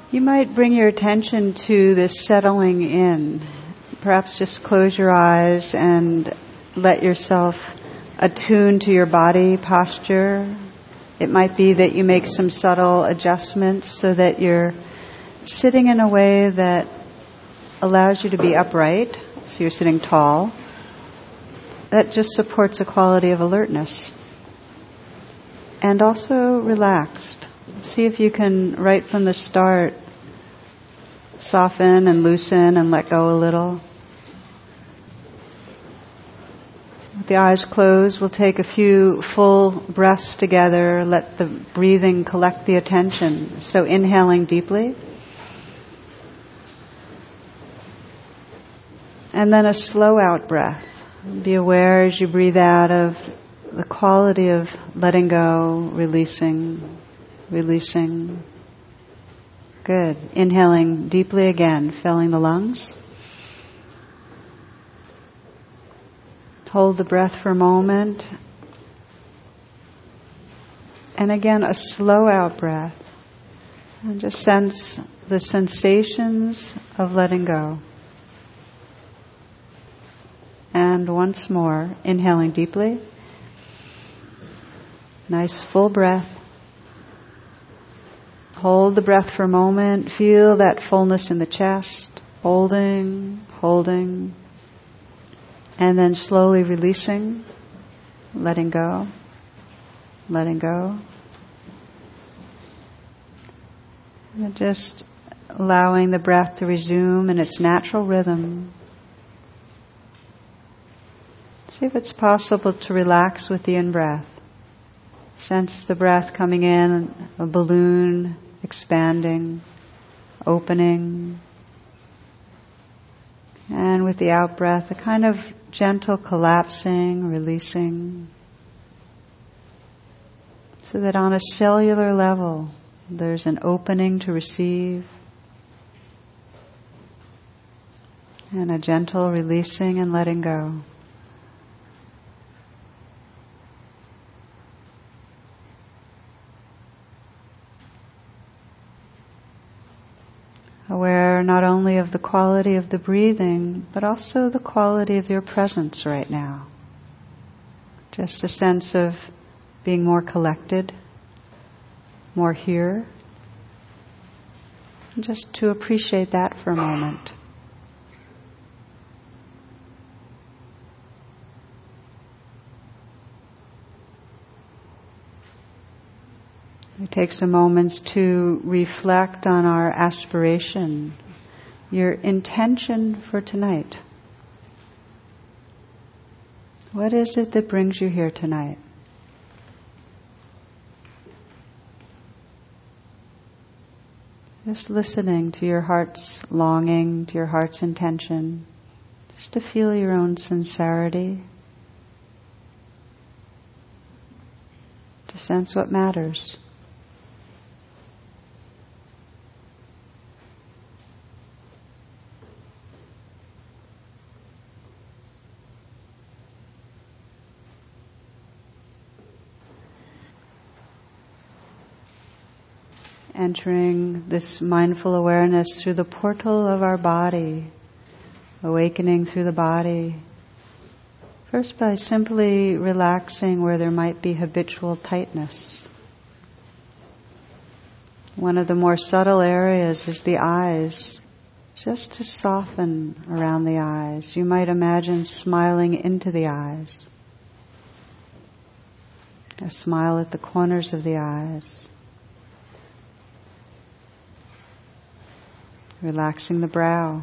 You might bring your attention to this settling in. Perhaps just close your eyes and let yourself attune to your body posture. It might be that you make some subtle adjustments so that you're sitting in a way that allows you to be upright, so you're sitting tall. That just supports a quality of alertness. And also relaxed. See if you can, right from the start, soften and loosen and let go a little. With the eyes closed, we'll take a few full breaths together. Let the breathing collect the attention. So inhaling deeply. And then a slow out breath. Be aware as you breathe out of the quality of letting go, releasing. Good. Inhaling deeply again, filling the lungs. Hold the breath for a moment. And again, a slow out breath. And just sense the sensations of letting go. And once more, inhaling deeply. Nice full breath. Hold the breath for a moment. Feel that fullness in the chest. Holding. And then slowly releasing. Letting go. And just allowing the breath to resume in its natural rhythm. See if it's possible to relax with the in-breath. Sense the breath coming in, a balloon expanding, opening. And with the out-breath, a kind of gentle collapsing, releasing. So that on a cellular level, there's an opening to receive. And a gentle releasing and letting go. Aware not only of the quality of the breathing, but also the quality of your presence right now. Just a sense of being more collected, more here. And just to appreciate that for a moment. It takes a moment to reflect on our aspiration, your intention for tonight. What is it that brings you here tonight? Just listening to your heart's longing, to your heart's intention, just to feel your own sincerity, to sense what matters. Entering this mindful awareness through the portal of our body, awakening through the body. First by simply relaxing where there might be habitual tightness. One of the more subtle areas is the eyes. Just to soften around the eyes. You might imagine smiling into the eyes. A smile at the corners of the eyes. Relaxing the brow.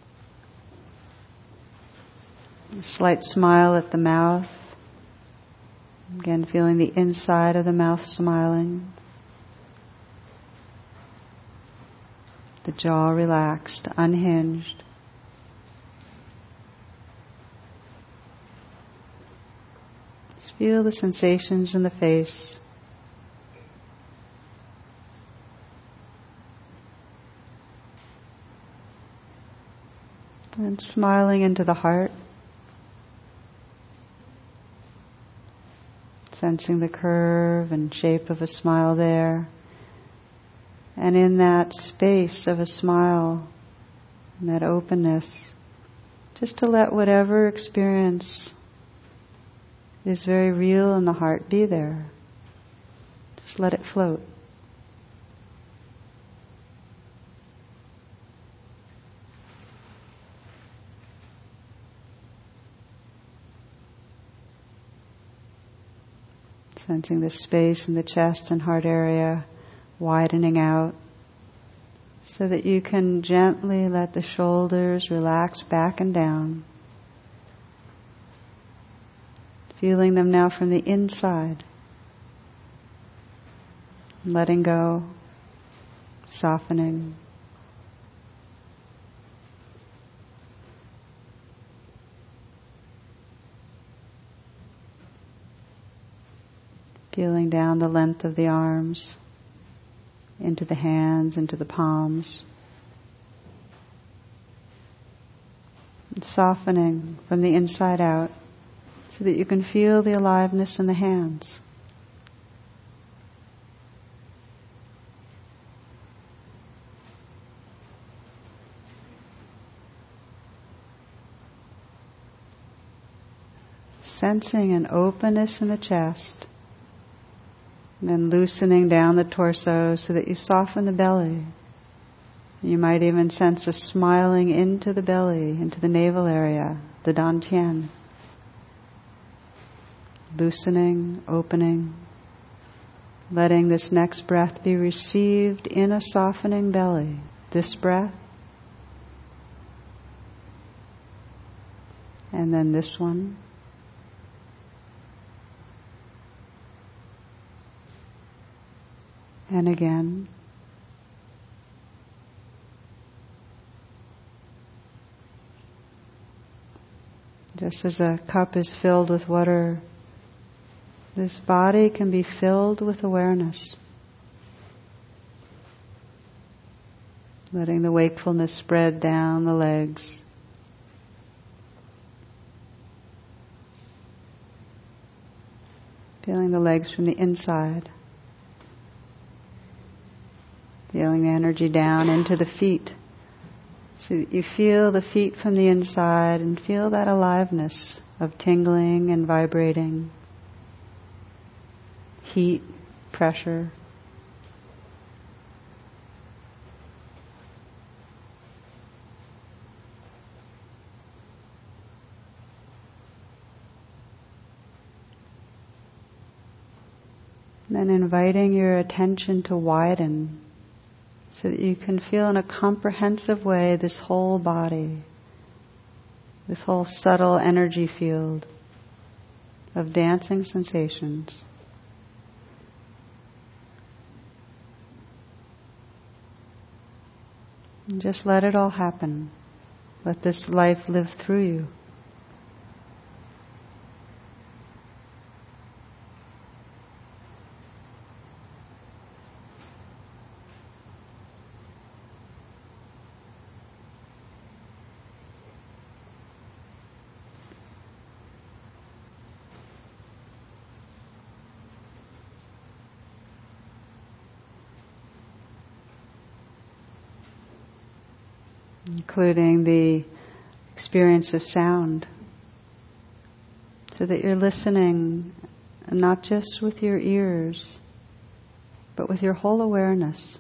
A slight smile at the mouth. Again, feeling the inside of the mouth smiling. The jaw relaxed, unhinged. Just feel the sensations in the face. And smiling into the heart. Sensing the curve and shape of a smile there. And in that space of a smile, and that openness, just to let whatever experience is very real in the heart be there. Just let it float. Sensing the space in the chest and heart area widening out so that you can gently let the shoulders relax back and down. Feeling them now from the inside. Letting go, softening. Feeling down the length of the arms, into the hands, into the palms. And softening from the inside out so that you can feel the aliveness in the hands. Sensing an openness in the chest. And then loosening down the torso so that you soften the belly. You might even sense a smiling into the belly, into the navel area, the dantian. Loosening, opening, letting this next breath be received in a softening belly. This breath, and then this one. And again. Just as a cup is filled with water, this body can be filled with awareness. Letting the wakefulness spread down the legs. Feeling the legs from the inside. Feeling the energy down into the feet. So that you feel the feet from the inside and feel that aliveness of tingling and vibrating. Heat, pressure. And then inviting your attention to widen so that you can feel in a comprehensive way this whole body, this whole subtle energy field of dancing sensations. And just let it all happen. Let this life live through you. Including the experience of sound, so that you're listening not just with your ears, but with your whole awareness.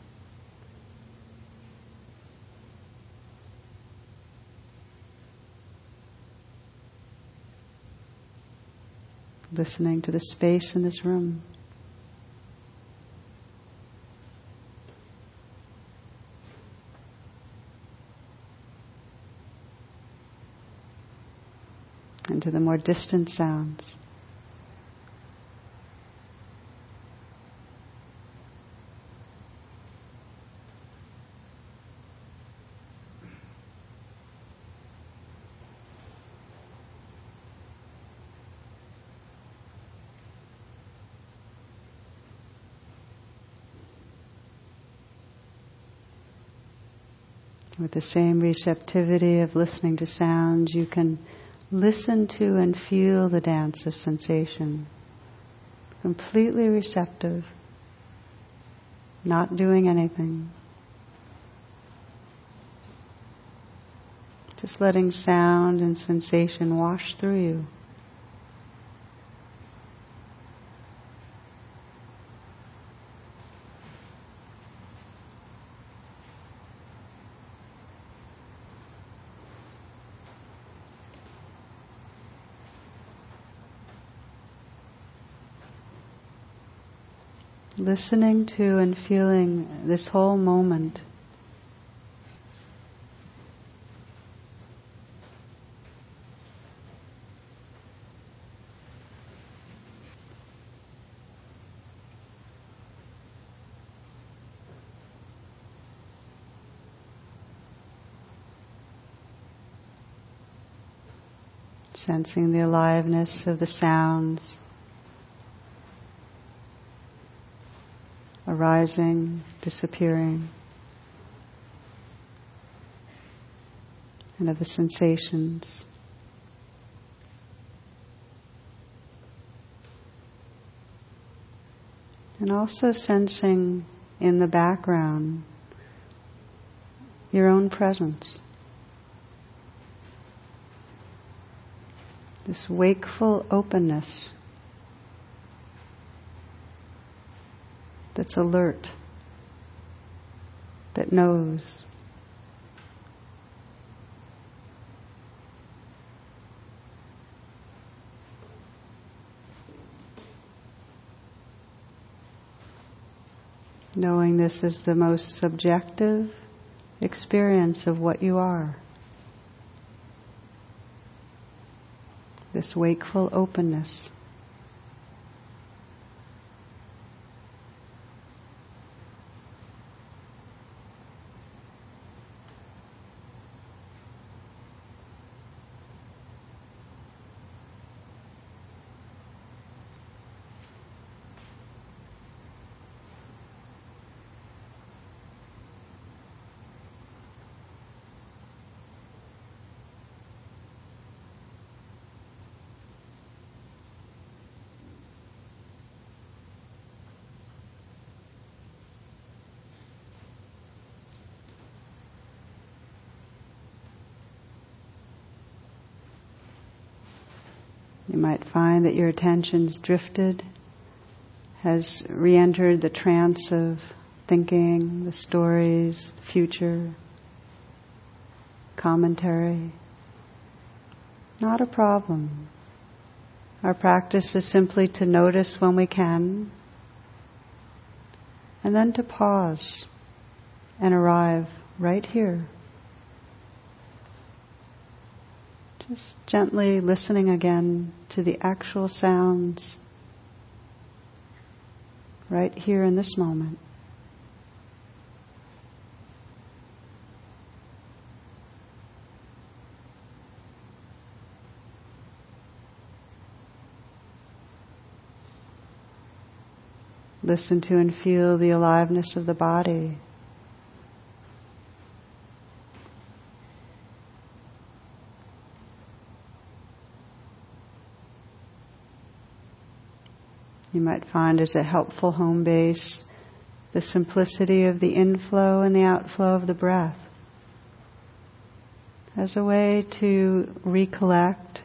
Listening to the space in this room. And to the more distant sounds. With the same receptivity of listening to sounds, you can listen to and feel the dance of sensation. Completely receptive. not doing anything. Just letting sound and sensation wash through you. Listening to and feeling this whole moment. Sensing the aliveness of the sounds arising, disappearing, and of the sensations. And also sensing in the background your own presence. This wakeful openness that's alert, that knows. Knowing this is the most subjective experience of what you are. This wakeful openness. You might find that your attention's drifted, has re-entered the trance of thinking, the stories, the future, commentary. Not a problem. Our practice is simply to notice when we can, and then to pause and arrive right here. Just gently listening again to the actual sounds right here in this moment. Listen to and feel the aliveness of the body. You might find as a helpful home base the simplicity of the inflow and the outflow of the breath as a way to recollect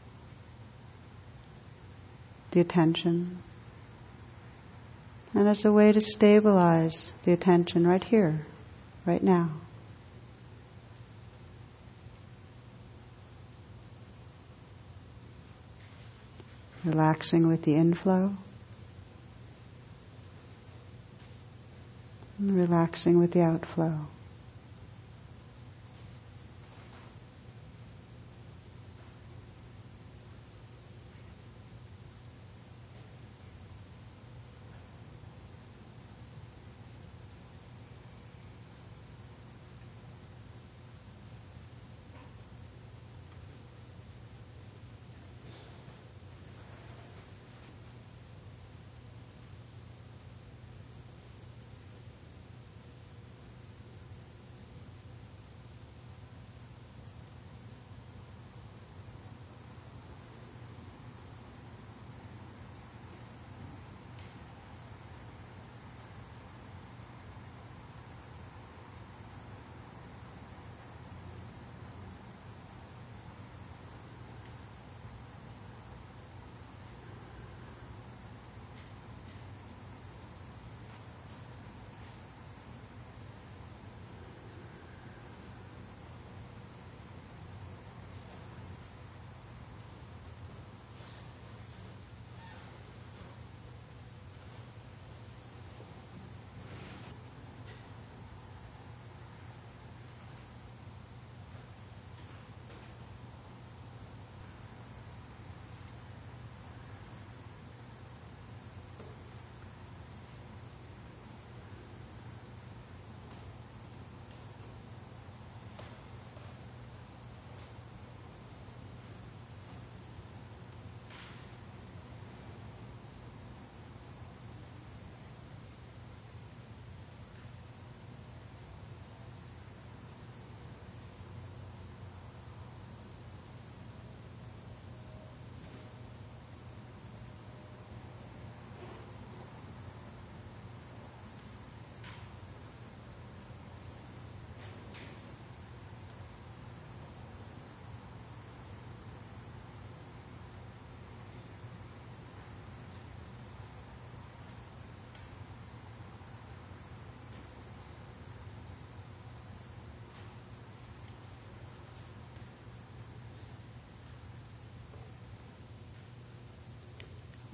the attention and as a way to stabilize the attention right here, right now. Relaxing with the inflow. And relaxing with the outflow.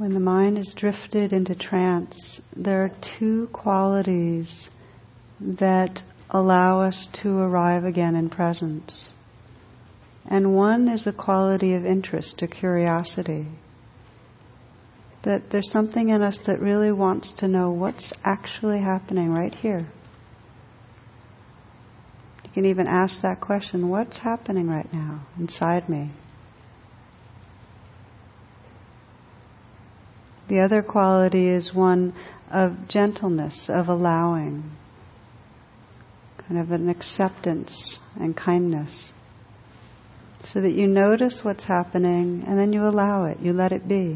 When the mind is drifted into trance, there are two qualities that allow us to arrive again in presence. And one is a quality of interest or curiosity. That there's something in us that really wants to know what's actually happening right here. You can even ask that question, what's happening right now inside me? The other quality is one of gentleness, of allowing, kind of an acceptance and kindness. So that you notice what's happening and then you allow it, you let it be.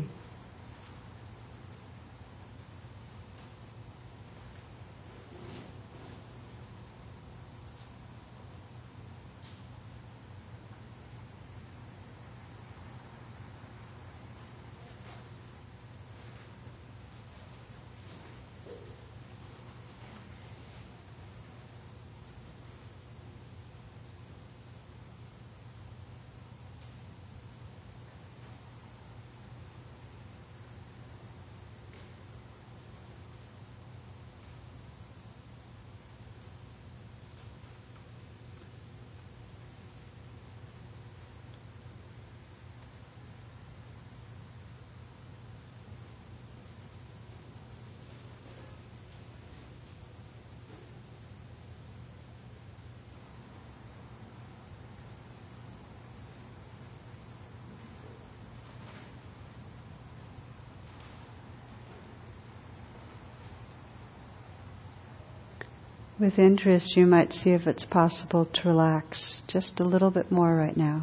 With interest, you might see if it's possible to relax just a little bit more right now.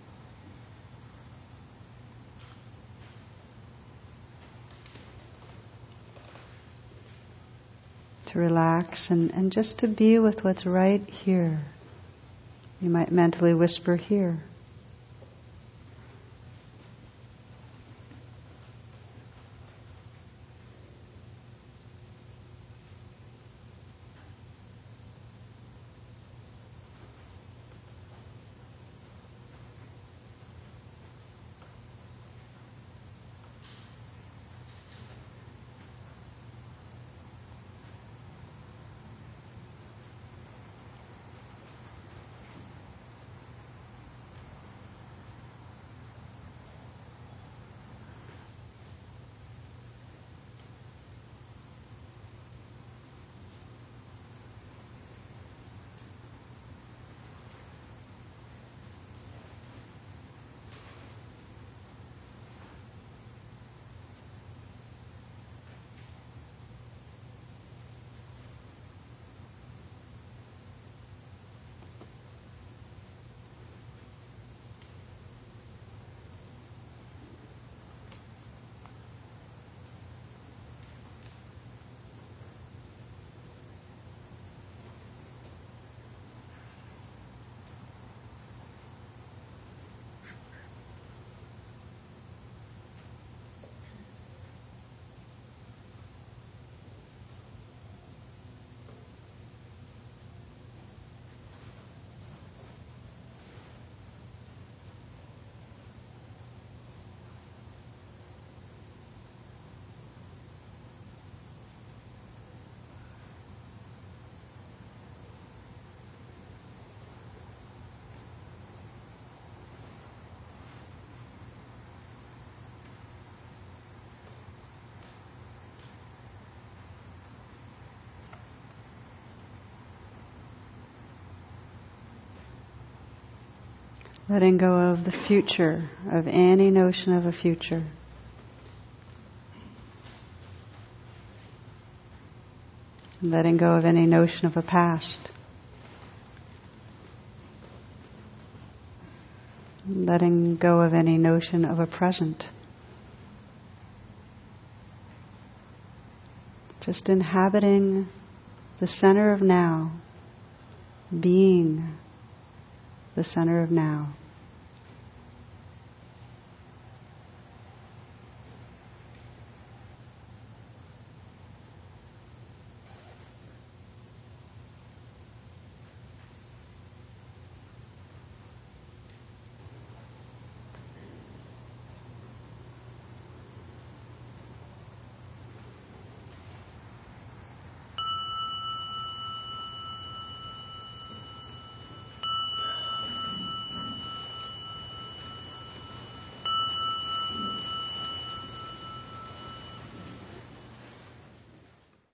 To relax and just to be with what's right here. You might mentally whisper here. Letting go of the future, of any notion of a future. Letting go of any notion of a past. Letting go of any notion of a present. Just inhabiting the center of now, being the center of now.